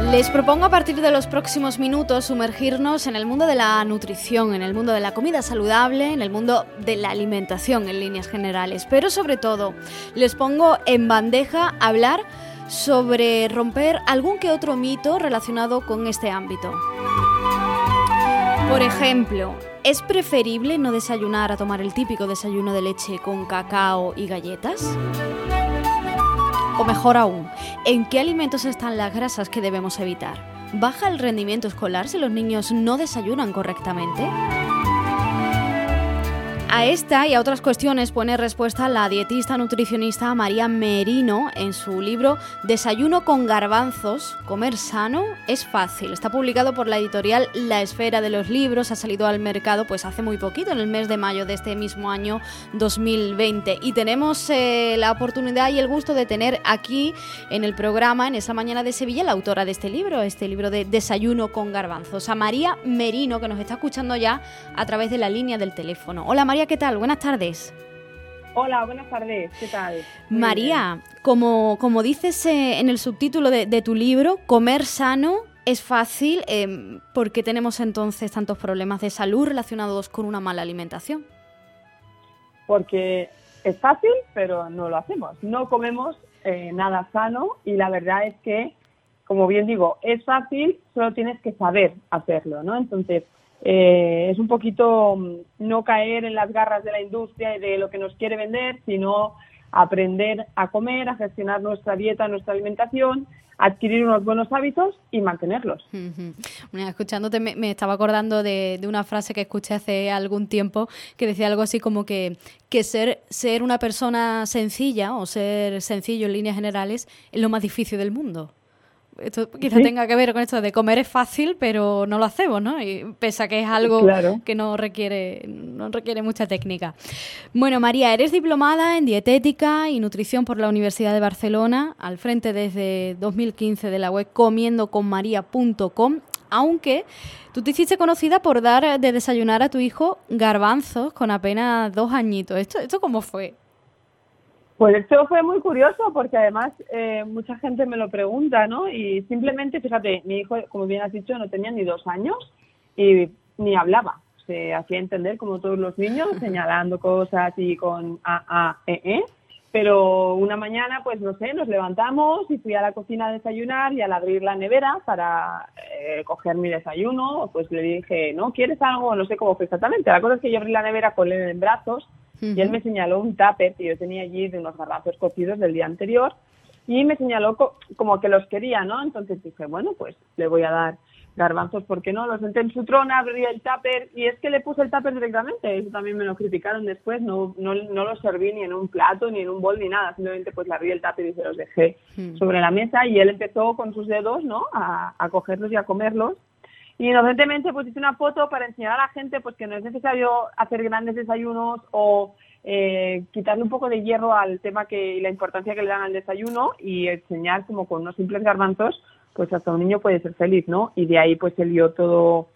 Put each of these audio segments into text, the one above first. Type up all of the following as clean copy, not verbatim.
Les propongo a partir de los próximos minutos sumergirnos en el mundo de la nutrición, en el mundo de la comida saludable, en el mundo de la alimentación en líneas generales. Pero sobre todo, les pongo en bandeja hablar sobre romper algún que otro mito relacionado con este ámbito. Por ejemplo, ¿es preferible no desayunar a tomar el típico desayuno de leche con cacao y galletas? O mejor aún, ¿en qué alimentos están las grasas que debemos evitar? ¿Baja el rendimiento escolar si los niños no desayunan correctamente? A esta y a otras cuestiones pone respuesta la dietista nutricionista María Merino en su libro Desayuno con garbanzos, comer sano es fácil. Está publicado por la editorial La Esfera de los Libros, ha salido al mercado pues hace muy poquito, en el mes de mayo de este mismo año 2020. Y tenemos la oportunidad y el gusto de tener aquí en el programa, en esa mañana de Sevilla, la autora de este libro de Desayuno con garbanzos, a María Merino, que nos está escuchando ya a través de la línea del teléfono. Hola María, ¿qué tal? Buenas tardes. Hola, buenas tardes. ¿Qué tal? María, como dices en el subtítulo de tu libro, comer sano es fácil. ¿Por qué tenemos entonces tantos problemas de salud relacionados con una mala alimentación? Porque es fácil, pero no lo hacemos. No comemos nada sano y la verdad es que, como bien digo, es fácil, solo tienes que saber hacerlo, ¿no? Entonces, es un poquito no caer en las garras de la industria y de lo que nos quiere vender, sino aprender a comer, a gestionar nuestra dieta, nuestra alimentación, adquirir unos buenos hábitos y mantenerlos. Bueno, escuchándote me estaba acordando de una frase que escuché hace algún tiempo que decía algo así como que ser una persona sencilla o ser sencillo en líneas generales es lo más difícil del mundo. Esto quizá tenga que ver con esto de comer es fácil, pero no lo hacemos, ¿no? Y pese a que es algo que no requiere mucha técnica. Bueno, María, eres diplomada en dietética y nutrición por la Universidad de Barcelona, al frente desde 2015 de la web comiendoconmaria.com, aunque tú te hiciste conocida por dar de desayunar a tu hijo garbanzos con apenas 2 añitos. ¿Esto cómo fue? Pues esto fue muy curioso porque además mucha gente me lo pregunta, ¿no? Y simplemente, fíjate, mi hijo, como bien has dicho, no tenía ni 2 años y ni hablaba. Se hacía entender como todos los niños, señalando cosas y con Pero una mañana, pues no sé, nos levantamos y fui a la cocina a desayunar y al abrir la nevera para coger mi desayuno, pues le dije, ¿no? ¿Quieres algo? No sé cómo fue exactamente. La cosa es que yo abrí la nevera con él en brazos. Y él me señaló un tupper que yo tenía allí de unos garbanzos cocidos del día anterior y me señaló como que los quería, ¿no? Entonces dije, bueno, pues le voy a dar garbanzos, ¿por qué no? Los senté en su trona, abrí el tupper y es que le puse el tupper directamente. Eso también me lo criticaron después, no los serví ni en un plato, ni en un bol, ni nada. Simplemente pues le abrí el tupper y se los dejé sobre la mesa y él empezó con sus dedos, ¿no? A cogerlos y a comerlos. Y inocentemente pues hice una foto para enseñar a la gente pues que no es necesario hacer grandes desayunos o quitarle un poco de hierro al tema y la importancia que le dan al desayuno y enseñar como con unos simples garbanzos pues hasta un niño puede ser feliz, ¿no? Y de ahí pues se lió todo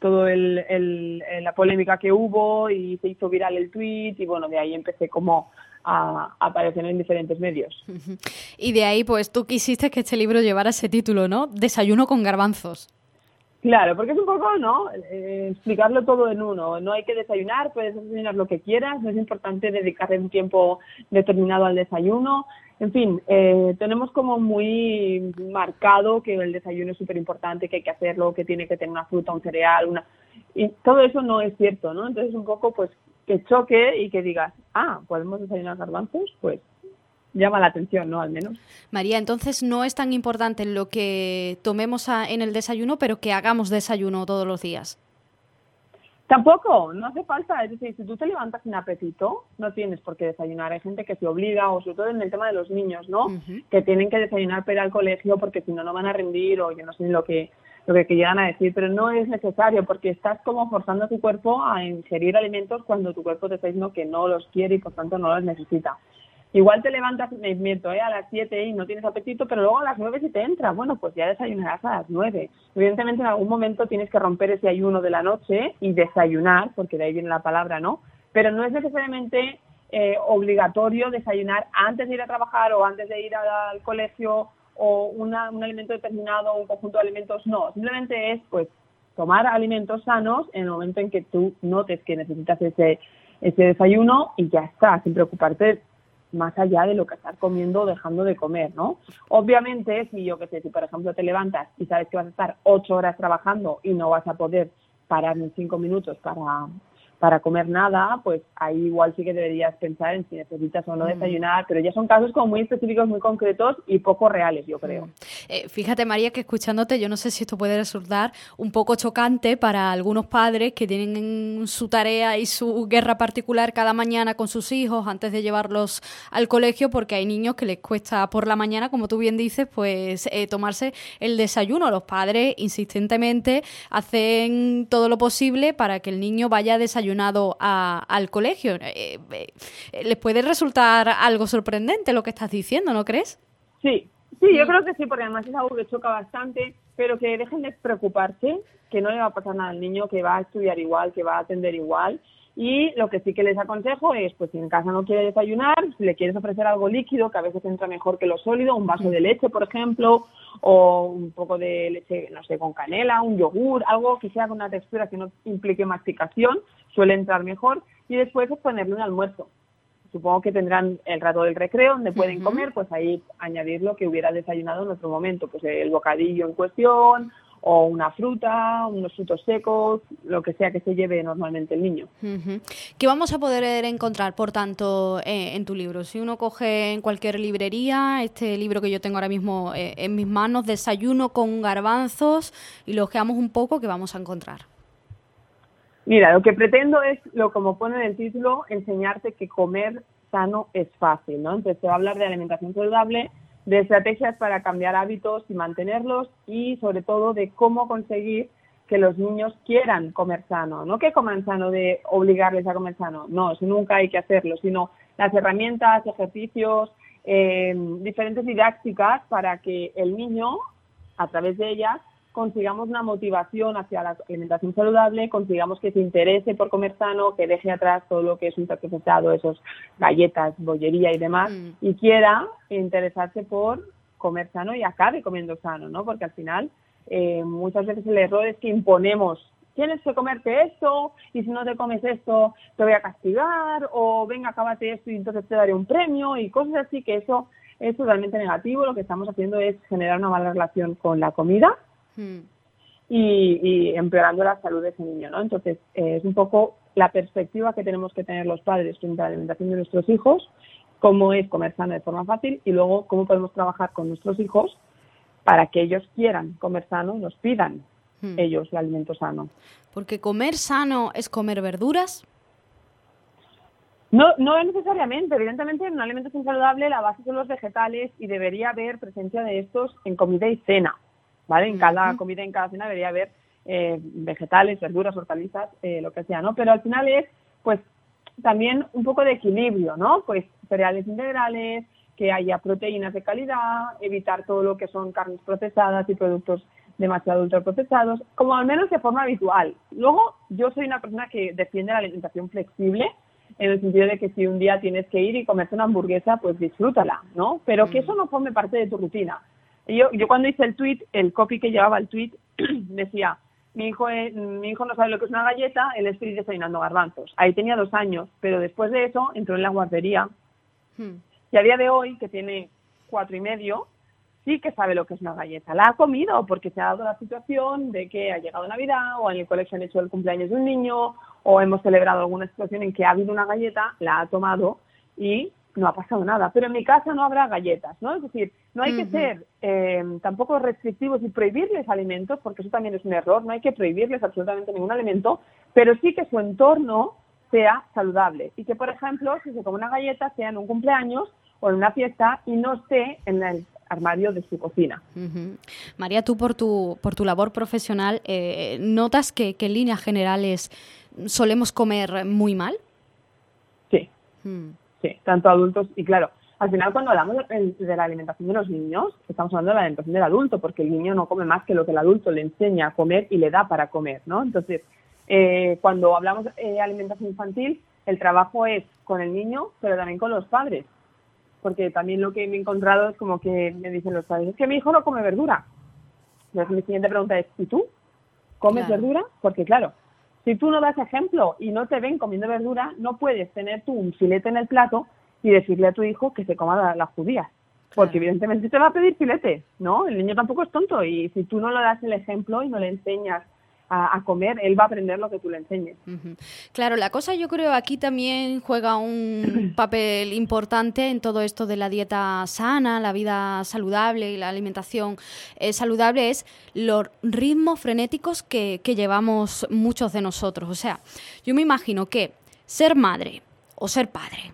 la polémica que hubo y se hizo viral el tweet y bueno, de ahí empecé como a aparecer en diferentes medios. Y de ahí pues tú quisiste que este libro llevara ese título, ¿no? Desayuno con garbanzos. Claro, porque es un poco, ¿no? Explicarlo todo en uno. No hay que desayunar, puedes desayunar lo que quieras, no es importante dedicarle un tiempo determinado al desayuno. En fin, tenemos como muy marcado que el desayuno es súper importante, que hay que hacerlo, que tiene que tener una fruta, un cereal, y todo eso no es cierto, ¿no? Entonces un poco, pues, que choque y que digas, ¿podemos desayunar garbanzos? Pues llama la atención, ¿no? Al menos. María, entonces no es tan importante lo que tomemos en el desayuno, pero que hagamos desayuno todos los días. Tampoco, no hace falta. Es decir, si tú te levantas sin apetito, no tienes por qué desayunar. Hay gente que se obliga, o sobre todo en el tema de los niños, ¿no? Que tienen que desayunar para ir al colegio porque si no, no van a rendir o yo no sé lo que llegan a decir, pero no es necesario porque estás como forzando a tu cuerpo a ingerir alimentos cuando tu cuerpo te está diciendo que no los quiere y por tanto no los necesita. Igual te levantas, me invento, a las 7 y no tienes apetito, pero luego a las 9 sí te entra. Bueno, pues ya desayunarás a las 9. Evidentemente en algún momento tienes que romper ese ayuno de la noche y desayunar, porque de ahí viene la palabra, ¿no? Pero no es necesariamente obligatorio desayunar antes de ir a trabajar o antes de ir al colegio o un alimento determinado, un conjunto de alimentos, no. Simplemente es, pues, tomar alimentos sanos en el momento en que tú notes que necesitas ese desayuno y ya está, sin preocuparte más allá de lo que estás comiendo o dejando de comer, ¿no? Obviamente, si por ejemplo te levantas y sabes que vas a estar 8 horas trabajando y no vas a poder parar en 5 minutos para comer nada, pues ahí igual sí que deberías pensar en si necesitas o no desayunar, pero ya son casos como muy específicos, muy concretos y poco reales, yo creo. Fíjate, María, que escuchándote, yo no sé si esto puede resultar un poco chocante para algunos padres que tienen su tarea y su guerra particular cada mañana con sus hijos antes de llevarlos al colegio, porque hay niños que les cuesta por la mañana, como tú bien dices, pues tomarse el desayuno. Los padres insistentemente hacen todo lo posible para que el niño vaya desayunado al colegio. ¿Les puede resultar algo sorprendente lo que estás diciendo, no crees? Sí, yo creo que sí, porque además es algo que choca bastante, pero que dejen de preocuparse, que no le va a pasar nada al niño, que va a estudiar igual, que va a atender igual. Y lo que sí que les aconsejo es, pues si en casa no quiere desayunar, si le quieres ofrecer algo líquido, que a veces entra mejor que lo sólido, un vaso de leche, por ejemplo, o un poco de leche, no sé, con canela, un yogur, algo que sea con una textura que no implique masticación, suele entrar mejor. Y después es ponerle un almuerzo. Supongo que tendrán el rato del recreo donde pueden comer, pues ahí añadir lo que hubiera desayunado en otro momento, pues el bocadillo en cuestión, o una fruta, unos frutos secos, lo que sea que se lleve normalmente el niño. ¿Qué vamos a poder encontrar, por tanto, en tu libro? Si uno coge en cualquier librería este libro que yo tengo ahora mismo en mis manos, Desayuno con garbanzos, y lo ojeamos un poco, ¿qué vamos a encontrar? Mira, lo que pretendo es, como pone en el título, enseñarte que comer sano es fácil, ¿no? Entonces te va a hablar de alimentación saludable, de estrategias para cambiar hábitos y mantenerlos, y sobre todo de cómo conseguir que los niños quieran comer sano. No que coman sano de obligarles a comer sano, no, eso nunca hay que hacerlo, sino las herramientas, ejercicios, diferentes didácticas para que el niño, a través de ellas, consigamos una motivación hacia la alimentación saludable, consigamos que se interese por comer sano, que deje atrás todo lo que es ultraprocesado, esos galletas, bollería y demás, y quiera interesarse por comer sano y acabe comiendo sano, ¿no? Porque al final muchas veces el error es que imponemos, tienes que comerte esto, y si no te comes esto te voy a castigar, o venga, acábate esto y entonces te daré un premio, y cosas así, que eso es totalmente negativo. Lo que estamos haciendo es generar una mala relación con la comida, y empeorando la salud de ese niño, ¿no? Entonces, es un poco la perspectiva que tenemos que tener los padres frente a la alimentación de nuestros hijos, cómo es comer sano de forma fácil, y luego cómo podemos trabajar con nuestros hijos para que ellos quieran comer sano, nos pidan ellos el alimento sano. Porque comer sano es comer verduras. No necesariamente. Evidentemente, en una alimentación saludable la base son los vegetales, y debería haber presencia de estos en comida y cena, ¿vale? En cada comida y en cada cena debería haber vegetales, verduras, hortalizas, lo que sea, ¿no? Pero al final es, pues, también un poco de equilibrio, ¿no? Pues cereales integrales, que haya proteínas de calidad, evitar todo lo que son carnes procesadas y productos demasiado ultraprocesados, como al menos de forma habitual. Luego, yo soy una persona que defiende la alimentación flexible, en el sentido de que si un día tienes que ir y comerte una hamburguesa, pues disfrútala, ¿no? Pero que eso no forme parte de tu rutina. Yo cuando hice el tweet, el copy que llevaba el tweet decía, mi hijo no sabe lo que es una galleta, él es feliz desayunando garbanzos. Ahí tenía 2 años, pero después de eso entró en la guardería, y a día de hoy, que tiene 4 y medio, sí que sabe lo que es una galleta. La ha comido porque se ha dado la situación de que ha llegado Navidad, o en el colegio han hecho el cumpleaños de un niño, o hemos celebrado alguna situación en que ha habido una galleta, la ha tomado y no ha pasado nada. Pero en mi casa no habrá galletas, ¿no? Es decir, no hay que ser tampoco restrictivos y prohibirles alimentos, porque eso también es un error. No hay que prohibirles absolutamente ningún alimento, pero sí que su entorno sea saludable. Y que, por ejemplo, si se come una galleta, sea en un cumpleaños o en una fiesta, y no esté en el armario de su cocina. María, tú por tu labor profesional, ¿notas que en líneas generales solemos comer muy mal? Sí. Sí, tanto adultos, y claro, al final cuando hablamos de la alimentación de los niños, estamos hablando de la alimentación del adulto, porque el niño no come más que lo que el adulto le enseña a comer y le da para comer, ¿no? Entonces, cuando hablamos de alimentación infantil, el trabajo es con el niño, pero también con los padres. porque también lo que me he encontrado es como que me dicen los padres, es que mi hijo no come verdura. Entonces mi siguiente pregunta es, ¿y tú? ¿Comes verdura? Porque claro, si tú no das ejemplo y no te ven comiendo verdura, no puedes tener tú un filete en el plato y decirle a tu hijo que se coma las judías. Porque evidentemente te va a pedir filete, ¿no? El niño tampoco es tonto y si tú no le das el ejemplo y no le enseñas a comer, él va a aprender lo que tú le enseñes. Uh-huh. Claro, la cosa yo creo aquí también juega un papel importante en todo esto de la dieta sana, la vida saludable y la alimentación saludable, es los ritmos frenéticos que llevamos muchos de nosotros. O sea, yo me imagino que ser madre o ser padre,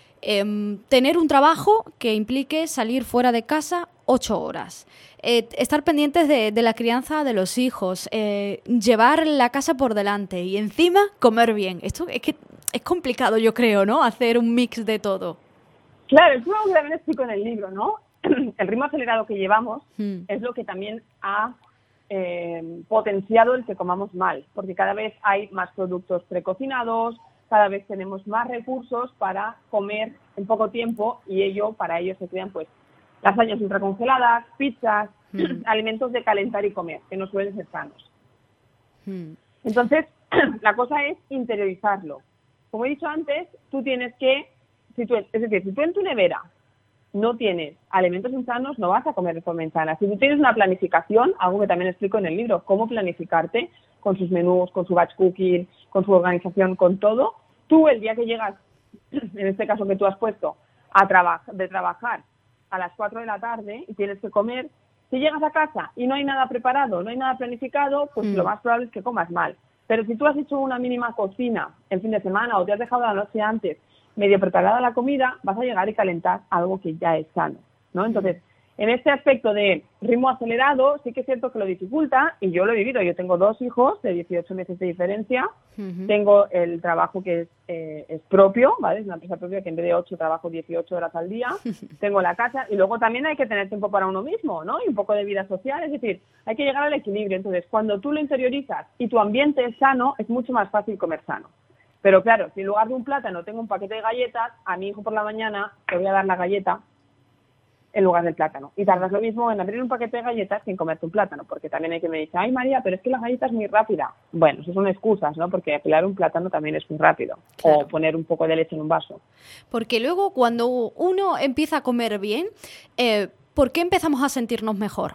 tener un trabajo que implique salir fuera de casa 8 horas, estar pendientes de la crianza de los hijos, llevar la casa por delante y encima comer bien. Esto es que es complicado, yo creo, ¿no? Hacer un mix de todo. Claro, es algo que también explico en el libro, ¿no? El ritmo acelerado que llevamos es lo que también ha potenciado el que comamos mal, porque cada vez hay más productos precocinados, cada vez tenemos más recursos para comer en poco tiempo y para ello se crean pues lasañas ultracongeladas, pizzas, alimentos de calentar y comer, que no suelen ser sanos. Entonces, la cosa es interiorizarlo. Como he dicho antes, tú tienes que, si tú en tu nevera no tienes alimentos insanos, no vas a comer de forma insana. Si tú tienes una planificación, algo que también explico en el libro, cómo planificarte con sus menús, con su batch cooking, con su organización, con todo, tú el día que llegas, en este caso que tú has puesto, de trabajar a las 4 de la tarde y tienes que comer, si llegas a casa y no hay nada preparado, no hay nada planificado, pues lo más probable es que comas mal. Pero si tú has hecho una mínima cocina el fin de semana o te has dejado la noche antes medio preparada la comida, vas a llegar y calentar algo que ya es sano, ¿no? Entonces, en este aspecto de ritmo acelerado, sí que es cierto que lo dificulta, y yo lo he vivido. Yo tengo 2 hijos de 18 meses de diferencia, tengo el trabajo que es propio, ¿vale? Es una empresa propia que en vez de 8 trabajo 18 horas al día, tengo la casa, y luego también hay que tener tiempo para uno mismo, ¿no? Y un poco de vida social, es decir, hay que llegar al equilibrio. Entonces, cuando tú lo interiorizas y tu ambiente es sano, es mucho más fácil comer sano. Pero claro, si en lugar de un plátano tengo un paquete de galletas, a mi hijo por la mañana le voy a dar la galleta en lugar del plátano. Y tardas lo mismo en abrir un paquete de galletas sin comerte un plátano, porque también hay que me dice, ay María, pero es que la galleta es muy rápida. Bueno, eso son excusas, ¿no? Porque pelar un plátano también es muy rápido. Claro. O poner un poco de leche en un vaso. Porque luego cuando uno empieza a comer bien, ¿por qué empezamos a sentirnos mejor?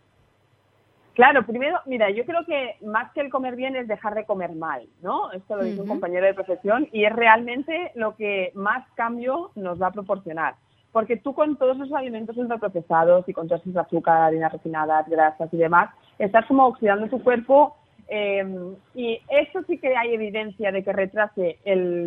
Claro, primero, mira, yo creo que más que el comer bien es dejar de comer mal, ¿no? Esto lo dice un compañero de profesión y es realmente lo que más cambio nos va a proporcionar. Porque tú con todos esos alimentos ultraprocesados y con todas esas azúcar, harinas refinadas, grasas y demás, estás como oxidando tu cuerpo y eso sí que hay evidencia de que retrase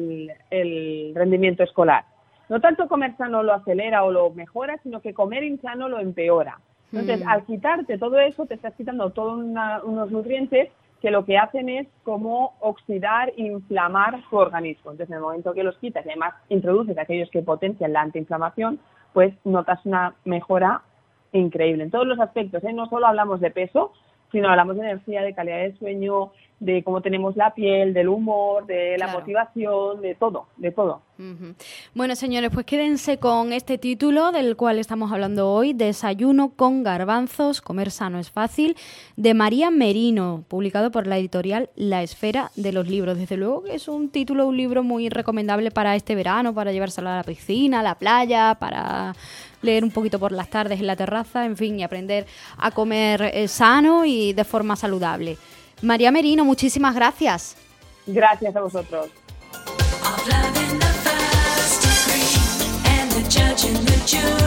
el rendimiento escolar. No tanto comer sano lo acelera o lo mejora, sino que comer insano lo empeora. Entonces, al quitarte todo eso, te estás quitando todos unos nutrientes que lo que hacen es como oxidar e inflamar tu organismo. Entonces, en el momento que los quitas y además introduces aquellos que potencian la antiinflamación, pues notas una mejora increíble en todos los aspectos, ¿eh? No solo hablamos de peso, sino hablamos de energía, de calidad de sueño, de cómo tenemos la piel, del humor, de la motivación, de todo, de todo. Bueno, señores, pues quédense con este título del cual estamos hablando hoy, Desayuno con garbanzos, comer sano es fácil, de María Merino, publicado por la editorial La Esfera de los Libros. Desde luego que es un libro muy recomendable para este verano, para llevárselo a la piscina, a la playa, para leer un poquito por las tardes en la terraza, en fin, y aprender a comer sano y de forma saludable. María Merino, muchísimas gracias. Gracias a vosotros.